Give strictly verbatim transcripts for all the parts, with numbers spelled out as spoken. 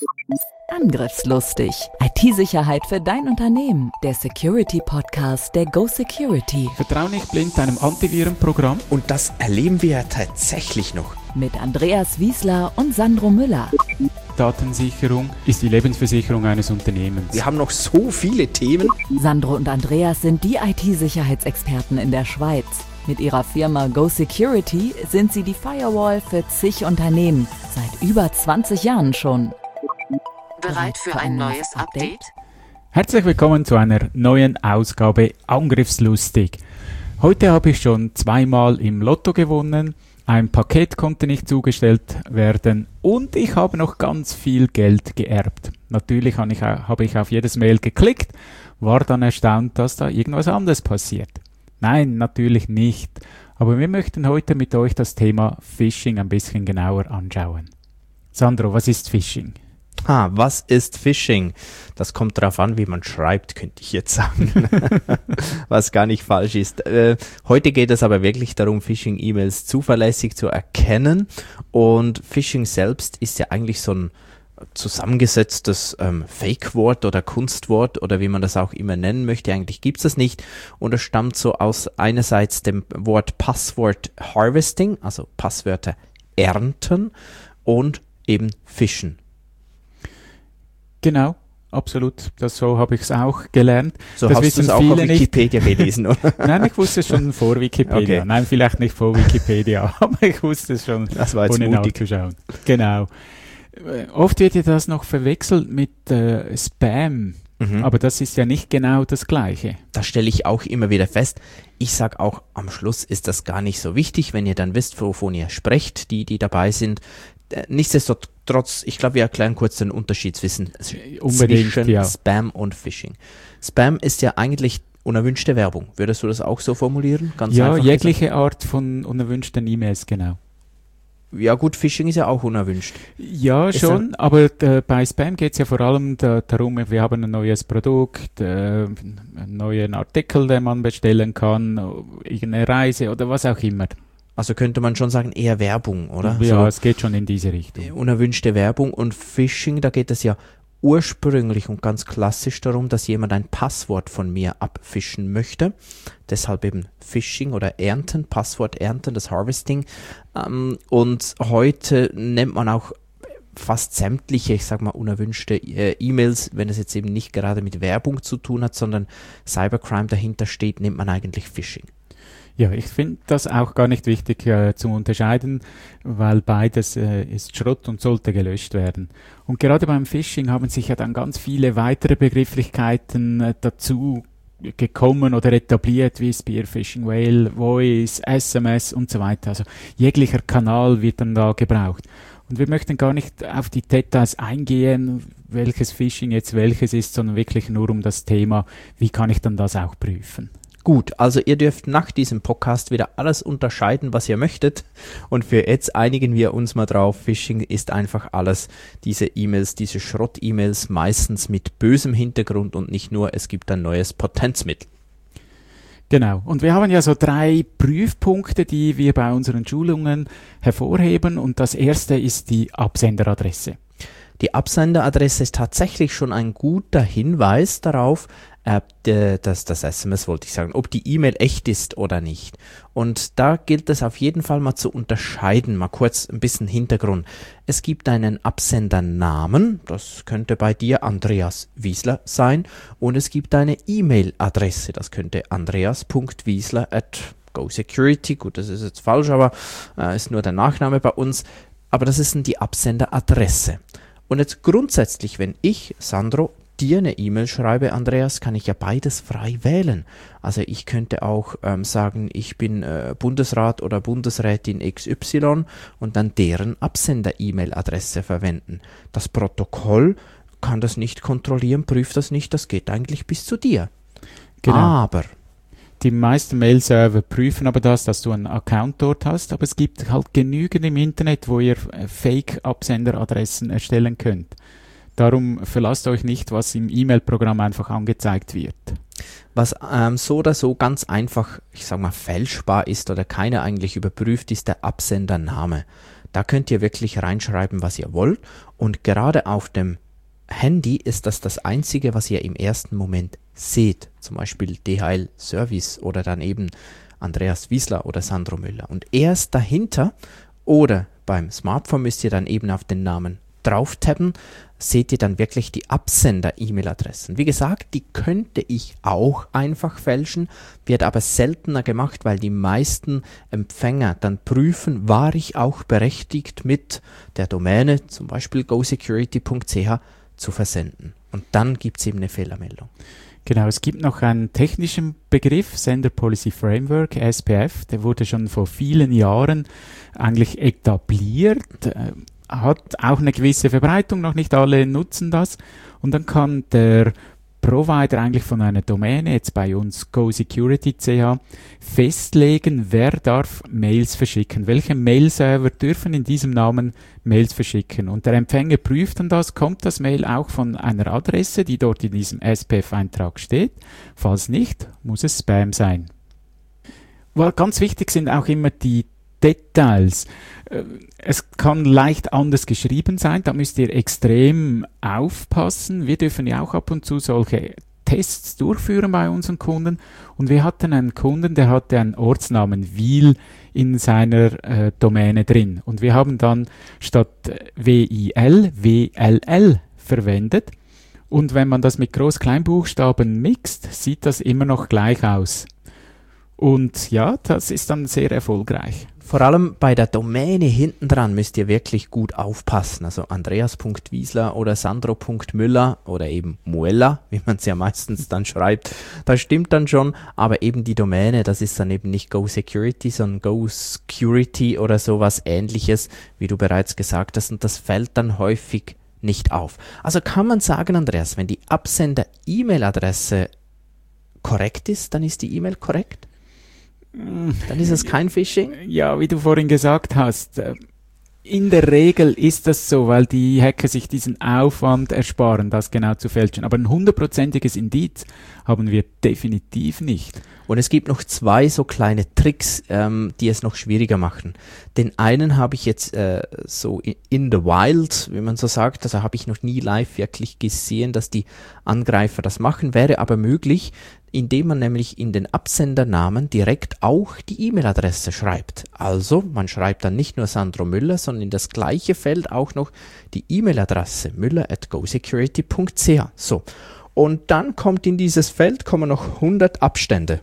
Angriffslustig. I T-Sicherheit für dein Unternehmen. Der Security-Podcast der Go Security. Vertrau nicht blind deinem Antivirenprogramm. Und das erleben wir ja tatsächlich noch. Mit Andreas Wiesler und Sandro Müller. Datensicherung ist die Lebensversicherung eines Unternehmens. Wir haben noch so viele Themen. Sandro und Andreas sind die I T-Sicherheitsexperten in der Schweiz. Mit ihrer Firma Go Security sind sie die Firewall für zig Unternehmen. Seit über zwanzig Jahren schon. Bereit für ein neues Update? Herzlich willkommen zu einer neuen Ausgabe Angriffslustig. Heute habe ich schon zweimal im Lotto gewonnen, ein Paket konnte nicht zugestellt werden und ich habe noch ganz viel Geld geerbt. Natürlich habe ich, habe ich auf jedes Mail geklickt, war dann erstaunt, dass da irgendwas anderes passiert. Nein, natürlich nicht, aber wir möchten heute mit euch das Thema Phishing ein bisschen genauer anschauen. Sandro, was ist Phishing? Ah, was ist Phishing? Das kommt darauf an, wie man schreibt, könnte ich jetzt sagen. Was gar nicht falsch ist. Äh, heute geht es aber wirklich darum, Phishing-E-Mails zuverlässig zu erkennen. Und Phishing selbst ist ja eigentlich so ein zusammengesetztes ähm, Fake-Wort oder Kunstwort oder wie man das auch immer nennen möchte. Eigentlich gibt es das nicht. Und es stammt so aus einerseits dem Wort Passwort Harvesting, also Passwörter ernten und eben Fischen. Genau, absolut. Das, so habe ich es auch gelernt. So das hast wissen du es auch viele auf Wikipedia nicht. gelesen, oder? Nein, ich wusste es schon vor Wikipedia. Okay. Nein, vielleicht nicht vor Wikipedia, aber ich wusste es schon, Das war jetzt ohne mutig. nachzuschauen. Genau. Äh, Oft wird ja das noch verwechselt mit äh, Spam, Mhm. aber das ist ja nicht genau das Gleiche. Das stelle ich auch immer wieder fest. Ich sage auch, am Schluss ist das gar nicht so wichtig, wenn ihr dann wisst, wovon ihr sprecht, die, die dabei sind. Äh, Nichtsdestotrotz, ich glaube, wir erklären kurz den Unterschied zwischen, Unbedingt, zwischen ja. Spam und Phishing. Spam ist ja eigentlich unerwünschte Werbung. Würdest du das auch so formulieren? Ganz Ja, einfach jegliche Art von unerwünschten E-Mails, genau. gesagt? Ja gut, Phishing ist ja auch unerwünscht. Ja, Ist schon, aber äh, bei Spam geht es ja vor allem da, darum, wir haben ein neues Produkt, äh, einen neuen Artikel, den man bestellen kann, irgendeine Reise oder was auch immer. Also könnte man schon sagen, eher Werbung, oder? Ja, So, es geht schon in diese Richtung. äh, unerwünschte Werbung und Phishing, da geht es ja ursprünglich und ganz klassisch darum, dass jemand ein Passwort von mir abfischen möchte. Deshalb eben Phishing oder Ernten, Passwort ernten, das Harvesting. Ähm, und heute nennt man auch fast sämtliche, ich sag mal, unerwünschte äh, E-Mails, wenn es jetzt eben nicht gerade mit Werbung zu tun hat, sondern Cybercrime dahinter steht, nennt man eigentlich Phishing. Ja, ich finde das auch gar nicht wichtig äh, zu unterscheiden, weil beides äh, ist Schrott und sollte gelöscht werden. Und gerade beim Phishing haben sich ja dann ganz viele weitere Begrifflichkeiten äh, dazu gekommen oder etabliert, wie Spear Phishing, Whale, Voice, S M S und so weiter. Also jeglicher Kanal wird dann da gebraucht. Und wir möchten gar nicht auf die Details eingehen, welches Phishing jetzt welches ist, sondern wirklich nur um das Thema, wie kann ich dann das auch prüfen. Gut, also ihr dürft nach diesem Podcast wieder alles unterscheiden, was ihr möchtet. Und für jetzt einigen wir uns mal drauf, Phishing ist einfach alles, diese E-Mails, diese Schrott-E-Mails, meistens mit bösem Hintergrund und nicht nur, es gibt ein neues Potenzmittel. Genau. Und wir haben ja so drei Prüfpunkte, die wir bei unseren Schulungen hervorheben. Und das erste ist die Absenderadresse. Die Absenderadresse ist tatsächlich schon ein guter Hinweis darauf, äh, de, dass das S M S, wollte ich sagen, ob die E-Mail echt ist oder nicht. Und da gilt es auf jeden Fall mal zu unterscheiden, mal kurz ein bisschen Hintergrund. Es gibt einen Absendernamen, das könnte bei dir Andreas Wiesler sein, und es gibt eine E-Mail-Adresse, das könnte andreas.wiesler at gosecurity, gut, das ist jetzt falsch, aber äh, ist nur der Nachname bei uns, aber das ist die Absenderadresse. Und jetzt grundsätzlich, wenn ich, Sandro, dir eine E-Mail schreibe, Andreas, kann ich ja beides frei wählen. Also ich könnte auch ähm, sagen, ich bin äh, Bundesrat oder Bundesrätin X Y und dann deren Absender-E-Mail-Adresse verwenden. Das Protokoll kann das nicht kontrollieren, prüft das nicht, das geht eigentlich bis zu dir. Genau. Aber Die meisten Mail-Server prüfen aber das, dass du einen Account dort hast, aber es gibt halt genügend im Internet, wo ihr äh, Fake-Absenderadressen erstellen könnt. Darum verlasst euch nicht, was im E-Mail-Programm einfach angezeigt wird. Was ähm, so oder so ganz einfach, ich sag mal, fälschbar ist oder keiner eigentlich überprüft, ist der Absendername. Da könnt ihr wirklich reinschreiben, was ihr wollt. Und gerade auf dem Handy ist das das Einzige, was ihr im ersten Moment seht. Zum Beispiel D H L Service oder dann eben Andreas Wiesler oder Sandro Müller. Und erst dahinter oder beim Smartphone müsst ihr dann eben auf den Namen drauf tappen, seht ihr dann wirklich die Absender-E-Mail-Adressen. Wie gesagt, die könnte ich auch einfach fälschen, wird aber seltener gemacht, weil die meisten Empfänger dann prüfen, war ich auch berechtigt mit der Domäne, zum Beispiel go security punkt c h, zu versenden. Und dann gibt es eben eine Fehlermeldung. Genau, es gibt noch einen technischen Begriff, Sender Policy Framework, S P F, der wurde schon vor vielen Jahren eigentlich etabliert, äh, hat auch eine gewisse Verbreitung, noch nicht alle nutzen das. Und dann kann der Provider eigentlich von einer Domäne, jetzt bei uns go security punkt c h, festlegen, wer darf Mails verschicken. Welche Mail-Server dürfen in diesem Namen Mails verschicken. Und der Empfänger prüft dann das, kommt das Mail auch von einer Adresse, die dort in diesem S P F-Eintrag steht. Falls nicht, muss es Spam sein. Weil ganz wichtig sind auch immer die Details. Es kann leicht anders geschrieben sein, da müsst ihr extrem aufpassen. Wir dürfen ja auch ab und zu solche Tests durchführen bei unseren Kunden. Und wir hatten einen Kunden, der hatte einen Ortsnamen Wil in seiner äh, Domäne drin. Und wir haben dann statt W I L W L L verwendet. Und wenn man das mit Groß-Kleinbuchstaben mixt, sieht das immer noch gleich aus. Und ja, das ist dann sehr erfolgreich. Vor allem bei der Domäne hinten dran müsst ihr wirklich gut aufpassen. Also andreas punkt wiesler oder sandro punkt müller oder eben Muella, wie man es ja meistens dann schreibt. Das stimmt dann schon, aber eben die Domäne, das ist dann eben nicht Go Security, sondern Go Security oder sowas Ähnliches, wie du bereits gesagt hast. Und das fällt dann häufig nicht auf. Also kann man sagen, Andreas, wenn die Absender-E-Mail-Adresse korrekt ist, dann ist die E-Mail korrekt? Dann ist es kein Phishing? Ja, wie du vorhin gesagt hast, in der Regel ist das so, weil die Hacker sich diesen Aufwand ersparen, das genau zu fälschen. Aber ein hundertprozentiges Indiz haben wir definitiv nicht. Und es gibt noch zwei so kleine Tricks, ähm, die es noch schwieriger machen. Den einen habe ich jetzt äh, so in, in the wild, wie man so sagt, also habe ich noch nie live wirklich gesehen, dass die Angreifer das machen, wäre aber möglich, indem man nämlich in den Absendernamen direkt auch die E-Mail-Adresse schreibt. Also, man schreibt dann nicht nur Sandro Müller, sondern in das gleiche Feld auch noch die E-Mail-Adresse müller at go security punkt c h. So. Und dann kommt in dieses Feld kommen noch hundert Abstände.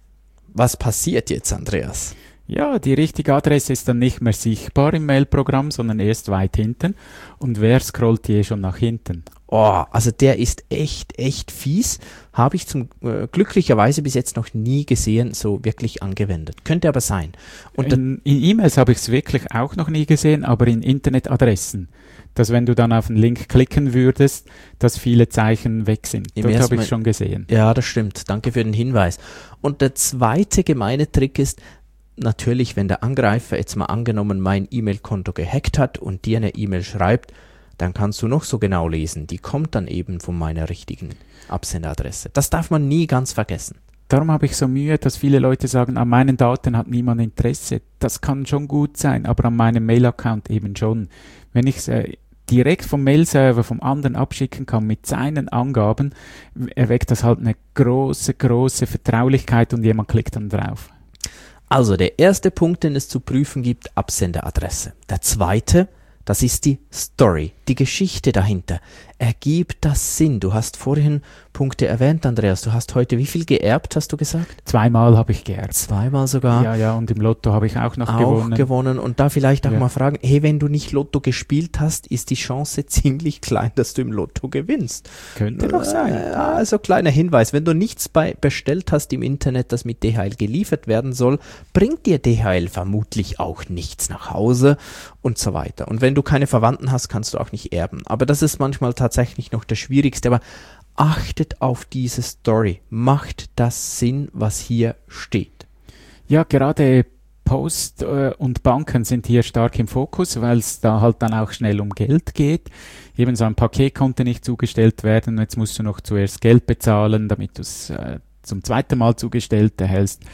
Was passiert jetzt, Andreas? Ja, die richtige Adresse ist dann nicht mehr sichtbar im Mailprogramm, sondern erst weit hinten. Und wer scrollt hier schon nach hinten? Oh, also der ist echt, echt fies. Habe ich zum äh, glücklicherweise bis jetzt noch nie gesehen, so wirklich angewendet. Könnte aber sein. Und in in E-Mails habe ich es wirklich auch noch nie gesehen, aber in Internetadressen. Dass wenn du dann auf den Link klicken würdest, dass viele Zeichen weg sind. Dort habe ich es schon gesehen. Ja, das stimmt. Danke für den Hinweis. Und der zweite gemeine Trick ist, natürlich, wenn der Angreifer jetzt mal angenommen mein E-Mail-Konto gehackt hat und dir eine E-Mail schreibt, dann kannst du noch so genau lesen. Die kommt dann eben von meiner richtigen Absenderadresse. Das darf man nie ganz vergessen. Darum habe ich so Mühe, dass viele Leute sagen, an meinen Daten hat niemand Interesse. Das kann schon gut sein, aber an meinem Mail-Account eben schon. Wenn ich es äh, direkt vom Mail-Server vom anderen abschicken kann mit seinen Angaben, erweckt das halt eine große, große Vertraulichkeit und jemand klickt dann drauf. Also der erste Punkt, den es zu prüfen gibt, Absenderadresse. Der zweite, das ist die Story, die Geschichte dahinter. Ergibt das Sinn? Du hast vorhin Punkte erwähnt, Andreas. Du hast heute wie viel geerbt, hast du gesagt? Zweimal habe ich geerbt. Zweimal sogar? Ja, ja, und im Lotto habe ich auch noch auch gewonnen. Auch gewonnen. Und da vielleicht auch ja. mal fragen, hey, wenn du nicht Lotto gespielt hast, ist die Chance ziemlich klein, dass du im Lotto gewinnst. Könnte doch sein. Äh, also kleiner Hinweis, wenn du nichts bei bestellt hast im Internet, das mit D H L geliefert werden soll, bringt dir D H L vermutlich auch nichts nach Hause und so weiter. Und wenn du keine Verwandten hast, kannst du auch nicht erben. Aber das ist manchmal tatsächlich noch das Schwierigste. Aber achtet auf diese Story. Macht das Sinn, was hier steht? Ja, gerade Post äh, und Banken sind hier stark im Fokus, weil es da halt dann auch schnell um Geld geht. Eben so ein Paket konnte nicht zugestellt werden. Jetzt musst du noch zuerst Geld bezahlen, damit du es äh, zum zweiten Mal zugestellt erhältst.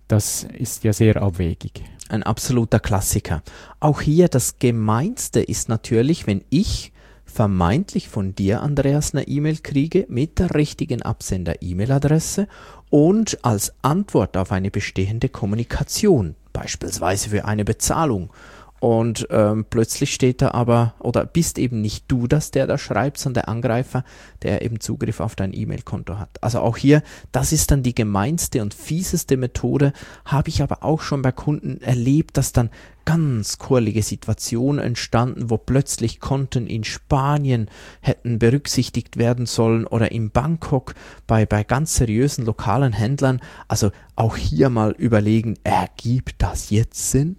das ist ja sehr abwegig. Ein absoluter Klassiker. Auch hier das Gemeinste ist natürlich, wenn ich vermeintlich von dir, Andreas, eine E-Mail kriege mit der richtigen Absender-E-Mail-Adresse und als Antwort auf eine bestehende Kommunikation, beispielsweise für eine Bezahlung. Und ähm, plötzlich steht da aber, oder bist eben nicht du das, der da schreibt, sondern der Angreifer, der eben Zugriff auf dein E-Mail-Konto hat. Also auch hier, das ist dann die gemeinste und fieseste Methode, habe ich aber auch schon bei Kunden erlebt, dass dann ganz kurlige Situationen entstanden, wo plötzlich Konten in Spanien hätten berücksichtigt werden sollen oder in Bangkok bei, bei ganz seriösen lokalen Händlern. Also auch hier mal überlegen, ergibt das jetzt Sinn?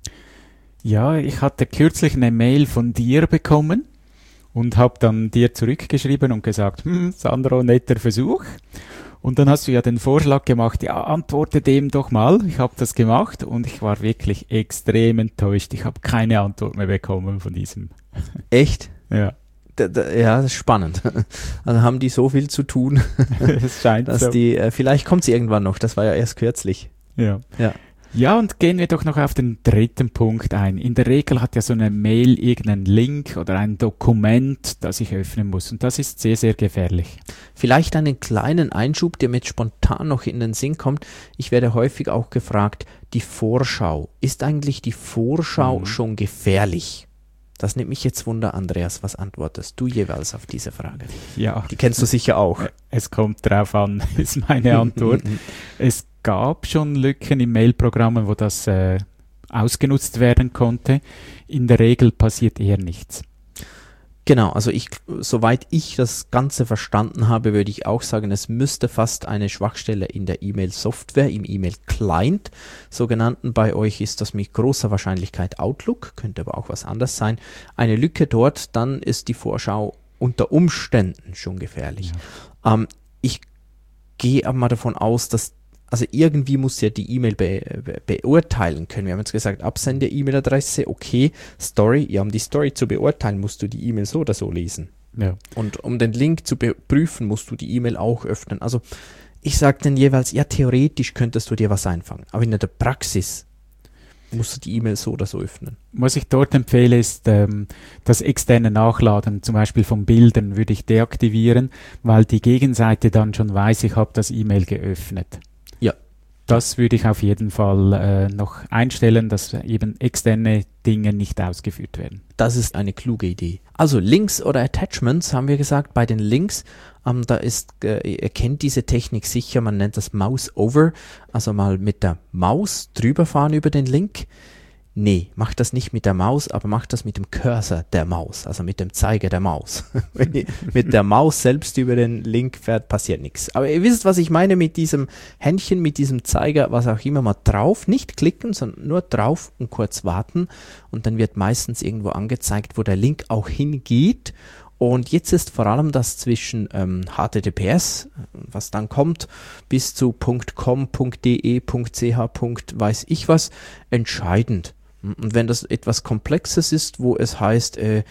Ja, ich hatte kürzlich eine Mail von dir bekommen und habe dann dir zurückgeschrieben und gesagt, hm, Sandro, netter Versuch. Und dann hast du ja den Vorschlag gemacht, ja, antworte dem doch mal. Ich habe das gemacht und ich war wirklich extrem enttäuscht. Ich habe keine Antwort mehr bekommen von diesem. Echt? Ja. Da, da, ja, das ist spannend. Also haben die so viel zu tun, Es scheint dass so. die, äh, vielleicht kommt es irgendwann noch, das war ja erst kürzlich. Ja. Ja. Ja, und gehen wir doch noch auf den dritten Punkt ein. In der Regel hat ja so eine Mail irgendeinen Link oder ein Dokument, das ich öffnen muss. Und das ist sehr, sehr gefährlich. Vielleicht einen kleinen Einschub, der mir jetzt spontan noch in den Sinn kommt. Ich werde häufig auch gefragt, die Vorschau. Ist eigentlich die Vorschau Mhm. schon gefährlich? Das nimmt mich jetzt Wunder, Andreas. Was antwortest du jeweils auf diese Frage? Ja, Die kennst du sicher auch. es kommt drauf an, ist meine Antwort. Es gab schon Lücken in Mailprogrammen, wo das äh, ausgenutzt werden konnte. In der Regel passiert eher nichts. Genau, also ich, soweit ich das Ganze verstanden habe, würde ich auch sagen, es müsste fast eine Schwachstelle in der E-Mail-Software, im E-Mail-Client sogenannten, bei euch ist das mit großer Wahrscheinlichkeit Outlook, könnte aber auch was anderes sein, eine Lücke dort, dann ist die Vorschau unter Umständen schon gefährlich. Ja. Ähm, ich gehe aber mal davon aus, dass Also irgendwie muss ja die E-Mail be, be, beurteilen können. Wir haben jetzt gesagt, Absender-E-Mail-Adresse, okay, Story, ja, um die Story zu beurteilen, musst du die E-Mail so oder so lesen. Ja. Und um den Link zu prüfen, musst du die E-Mail auch öffnen. Also ich sage dann jeweils, ja, theoretisch könntest du dir was einfangen, aber in der Praxis musst du die E-Mail so oder so öffnen. Was ich dort empfehle, ist ähm, das externe Nachladen, zum Beispiel von Bildern, würde ich deaktivieren, weil die Gegenseite dann schon weiß, ich habe das E-Mail geöffnet. Ja. Das würde ich auf jeden Fall äh, noch einstellen, dass eben externe Dinge nicht ausgeführt werden. Das ist eine kluge Idee. Also Links oder Attachments haben wir gesagt. Bei den Links, ähm, da ist, äh, ihr kennt diese Technik sicher, man nennt das Mouse Over. Also mal mit der Maus drüber fahren über den Link. Nee, macht das nicht mit der Maus, aber macht das mit dem Cursor der Maus, also mit dem Zeiger der Maus. Wenn ihr mit der Maus selbst über den Link fährt, passiert nichts. Aber ihr wisst, was ich meine mit diesem Händchen, mit diesem Zeiger, was auch immer, mal drauf, nicht klicken, sondern nur drauf und kurz warten. Und dann wird meistens irgendwo angezeigt, wo der Link auch hingeht. Und jetzt ist vor allem das zwischen ähm, H T T P S, was dann kommt, bis zu .com, .de, .ch, weiß ich was, entscheidend. Und wenn das etwas Komplexes ist, wo es heißt äh,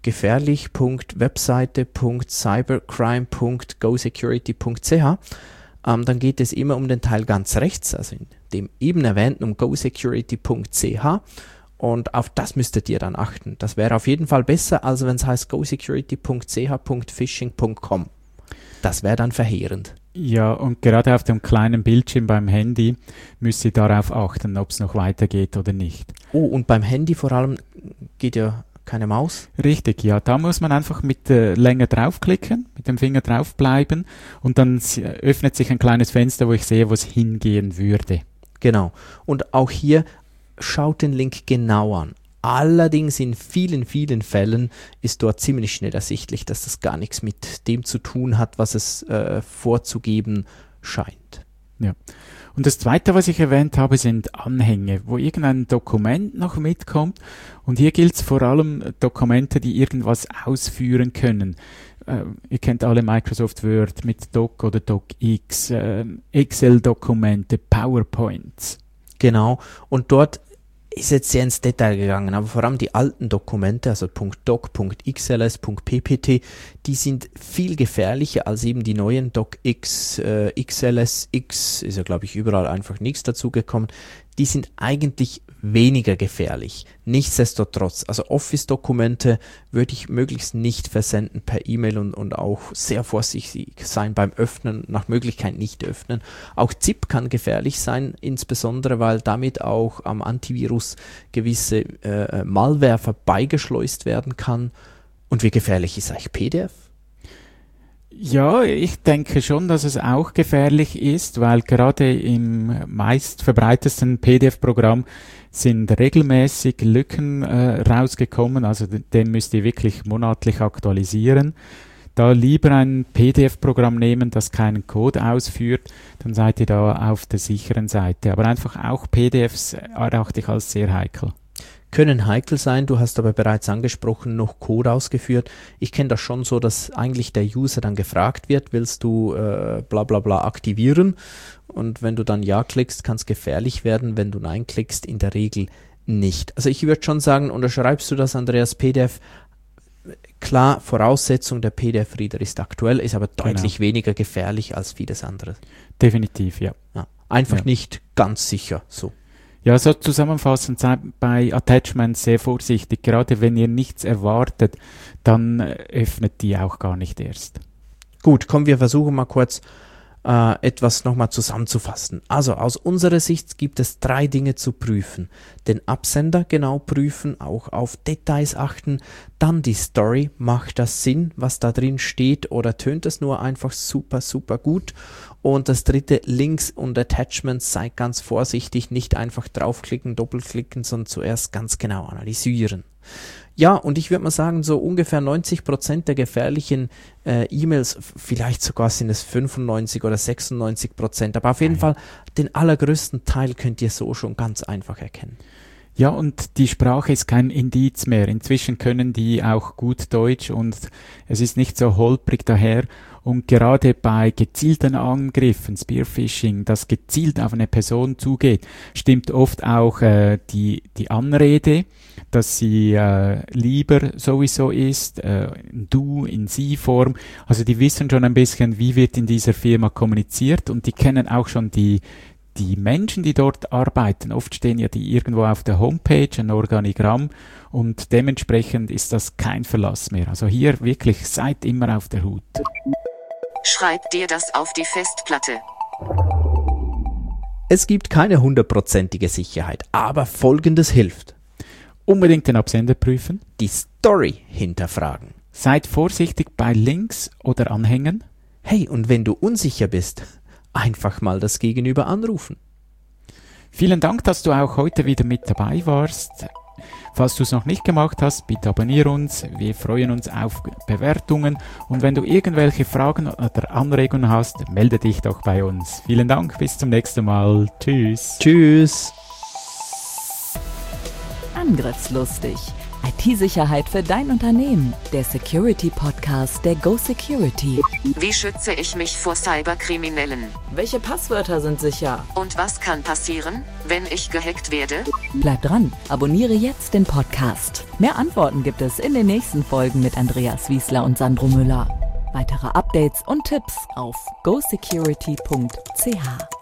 gefährlich.webseite.cybercrime.gosecurity.ch, ähm, dann geht es immer um den Teil ganz rechts, also in dem eben erwähnten um gosecurity.ch. Und auf das müsstet ihr dann achten. Das wäre auf jeden Fall besser, als wenn es heißt gosecurity.ch.phishing punkt com. Das wäre dann verheerend. Ja, und gerade auf dem kleinen Bildschirm beim Handy müsst ihr darauf achten, ob es noch weitergeht oder nicht. Oh, und beim Handy vor allem geht ja keine Maus? Richtig, ja. Da muss man einfach mit äh, länger draufklicken, mit dem Finger draufbleiben und dann s- öffnet sich ein kleines Fenster, wo ich sehe, wo es hingehen würde. Genau. Und auch hier schaut den Link genau an. Allerdings in vielen, vielen Fällen ist dort ziemlich schnell ersichtlich, dass das gar nichts mit dem zu tun hat, was es äh, vorzugeben scheint. Ja. Und das Zweite, was ich erwähnt habe, sind Anhänge, wo irgendein Dokument noch mitkommt. Und hier gilt es vor allem äh, Dokumente, die irgendwas ausführen können. Äh, ihr kennt alle Microsoft Word mit Doc oder DocX, äh, Excel-Dokumente, PowerPoints. Genau. Und dort ist jetzt sehr ins Detail gegangen, aber vor allem die alten Dokumente, also .doc, .xls, .ppt, die sind viel gefährlicher als eben die neuen DocX, äh, X L S X, ist ja glaube ich überall einfach nichts dazugekommen, die sind eigentlich weniger gefährlich. Nichtsdestotrotz, also Office-Dokumente würde ich möglichst nicht versenden per E-Mail und, und auch sehr vorsichtig sein beim Öffnen, nach Möglichkeit nicht öffnen. Auch ZIP kann gefährlich sein, insbesondere weil damit auch am Antivirus gewisse äh, Malware vorbeigeschleust werden kann. Und wie gefährlich ist eigentlich P D F? Ja, ich denke schon, dass es auch gefährlich ist, weil gerade im meist verbreitetsten P D F-Programm sind regelmäßig Lücken äh, rausgekommen, also den müsst ihr wirklich monatlich aktualisieren. Da lieber ein P D F-Programm nehmen, das keinen Code ausführt, dann seid ihr da auf der sicheren Seite. Aber einfach auch P D Fs erachte ich als sehr heikel. Können heikel sein, du hast aber bereits angesprochen, noch Code ausgeführt. Ich kenne das schon so, dass eigentlich der User dann gefragt wird, willst du äh, bla bla bla aktivieren? Und wenn du dann Ja klickst, kann es gefährlich werden, wenn du Nein klickst, in der Regel nicht. Also ich würde schon sagen, unterschreibst du das, Andreas, P D F? Klar, Voraussetzung, der P D F-Reader ist aktuell, ist aber deutlich genau. weniger gefährlich als vieles andere. Definitiv, ja. ja einfach ja. nicht ganz sicher so. Ja, so zusammenfassend, seid bei Attachments sehr vorsichtig. Gerade wenn ihr nichts erwartet, dann öffnet die auch gar nicht erst. Gut, komm, wir versuchen mal kurz äh, etwas nochmal zusammenzufassen. Also aus unserer Sicht gibt es drei Dinge zu prüfen. Den Absender genau prüfen, auch auf Details achten, dann die Story, macht das Sinn, was da drin steht, oder tönt es nur einfach super, super gut? Und das dritte, Links und Attachments, seid ganz vorsichtig, nicht einfach draufklicken, doppelklicken, sondern zuerst ganz genau analysieren. Ja, und ich würde mal sagen, so ungefähr neunzig Prozent der gefährlichen äh, E-Mails, vielleicht sogar sind es fünfundneunzig oder sechsundneunzig Prozent, aber auf jeden Fall den allergrößten Teil könnt ihr so schon ganz einfach erkennen. Ja, und die Sprache ist kein Indiz mehr. Inzwischen können die auch gut Deutsch und es ist nicht so holprig daher. Und gerade bei gezielten Angriffen, Spearphishing, das gezielt auf eine Person zugeht, stimmt oft auch äh, die, die Anrede, dass sie äh, lieber sowieso ist, äh, in Du, in Sie-Form. Also die wissen schon ein bisschen, wie wird in dieser Firma kommuniziert, und die kennen auch schon die Die Menschen, die dort arbeiten. Oft stehen ja die irgendwo auf der Homepage, ein Organigramm, und dementsprechend ist das kein Verlass mehr. Also hier wirklich, seid immer auf der Hut. Schreib dir das auf die Festplatte. Es gibt keine hundertprozentige Sicherheit, aber Folgendes hilft. Unbedingt den Absender prüfen. Die Story hinterfragen. Seid vorsichtig bei Links oder Anhängen. Hey, und wenn du unsicher bist, einfach mal das Gegenüber anrufen. Vielen Dank, dass du auch heute wieder mit dabei warst. Falls du es noch nicht gemacht hast, bitte abonniere uns. Wir freuen uns auf Bewertungen. Und wenn du irgendwelche Fragen oder Anregungen hast, melde dich doch bei uns. Vielen Dank, bis zum nächsten Mal. Tschüss. Tschüss. Angriffslustig. I T-Sicherheit für dein Unternehmen. Der Security-Podcast der Go Security. Wie schütze ich mich vor Cyberkriminellen? Welche Passwörter sind sicher? Und was kann passieren, wenn ich gehackt werde? Bleib dran, abonniere jetzt den Podcast. Mehr Antworten gibt es in den nächsten Folgen mit Andreas Wiesler und Sandro Müller. Weitere Updates und Tipps auf go security punkt c h.